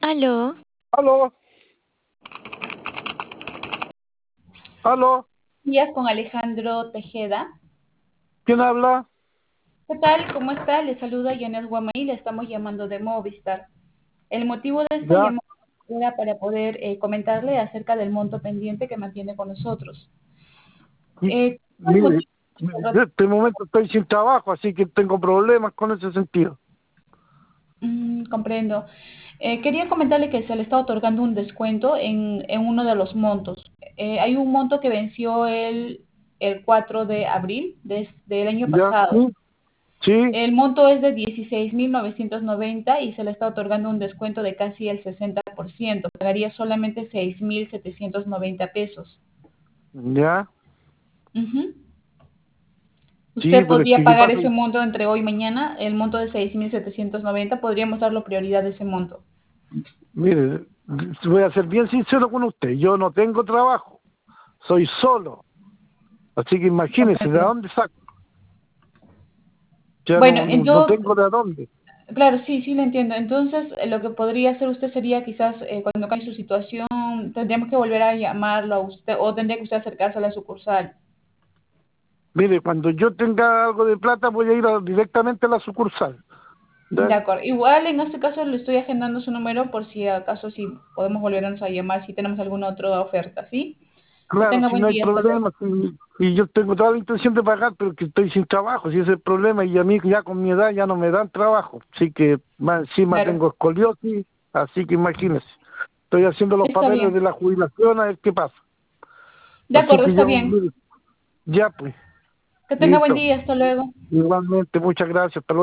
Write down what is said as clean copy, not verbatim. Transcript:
Aló, Aló, aló, Días con Alejandro Tejeda. ¿quién habla? ¿Qué tal? ¿Cómo está? Le saluda Janet Guamay, le estamos llamando de Movistar. El motivo de esta Ya, llamada era para poder comentarle acerca del monto pendiente que mantiene con nosotros. ¿Cuál es el mire, motivo? en este momento estoy sin trabajo, así que tengo problemas con ese sentido. Comprendo. Quería comentarle que se le está otorgando un descuento en uno de los montos. Hay un monto que venció el 4 de abril del año Ya, pasado. sí, sí, El monto es de 16.990 y se le está otorgando un descuento de casi el 60%. Pagaría solamente 6.790 pesos. ya, Ujú. sí, Usted pero es podría que ¿qué pagar pasa? ese monto entre hoy y mañana, el monto de 6.790, podríamos darle prioridad a ese monto. Mire, voy a ser bien sincero con usted, yo no tengo trabajo, soy solo, así que imagínese, ¿de Comprendo. dónde saco? Ya Bueno, no tengo de dónde. claro, sí, sí lo entiendo. Entonces, lo que podría hacer usted sería quizás cuando cambie su situación, tendríamos que volver a llamarlo a usted o tendría que usted acercarse a la sucursal. Mire, cuando yo tenga algo de plata voy a ir directamente a la sucursal. De ¿Ya? acuerdo. Igual en este caso le estoy agendando su número por si acaso si podemos volvernos a llamar si tenemos alguna otra oferta, ¿sí? Que Claro, tenga si buen no hay día. Hasta luego. problema, y yo tengo toda la intención de pagar, pero que estoy sin trabajo, si ese es el problema, y a mí ya con mi edad ya no me dan trabajo, así que más encima Claro. tengo escoliosis, así que imagínese, estoy haciendo los Está papeles bien. de la jubilación a ver qué pasa, De así acuerdo, que está yo, bien. mire, ya pues, Que tenga buen listo, día. Hasta luego. igualmente, muchas gracias, hasta luego.